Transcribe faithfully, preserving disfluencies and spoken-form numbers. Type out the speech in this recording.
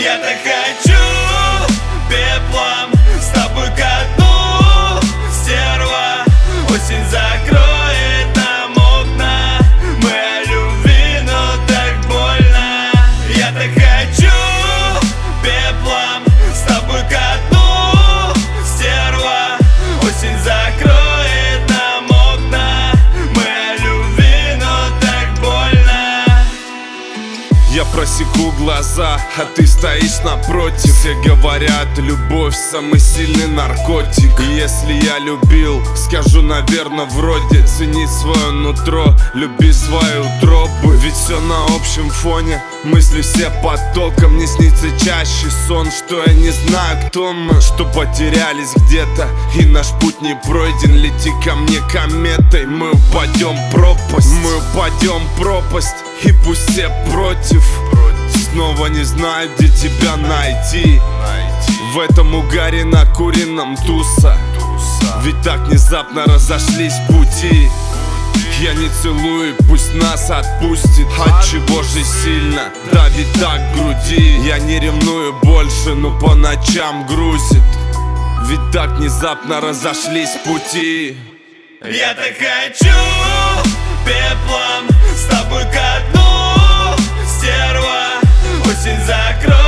Я так хочу пеплом с тобой ко дну, стерва. Осень закроет нам окна, мы о любви, но так больно. Я так хочу пеплом с тобой ко дну, стерва. Осень закроет нам окна, мы о любви, но так больно. Я просеку глаза, а ты стоишь напротив. Все говорят, любовь самый сильный наркотик. И если я любил, скажу, наверное, вроде: цени свое нутро, люби свою утробу. Ведь все на общем фоне, мысли все потоком. Мне снится чаще сон, что я не знаю, кто мы, что потерялись где-то, и наш путь не пройден. Лети ко мне кометой, мы упадем в пропасть. Мы упадем в пропасть, и пусть все против. Снова не знаю, где тебя найти, в этом угаре накуренном туса. Ведь так внезапно разошлись пути. Я не целую, пусть нас отпустит. Отчего же сильно давит так в груди? Я не ревную больше, но по ночам грузит. Ведь так внезапно разошлись пути. Я так хочу пеплом с тобой ко дну, стерва. Осень закроет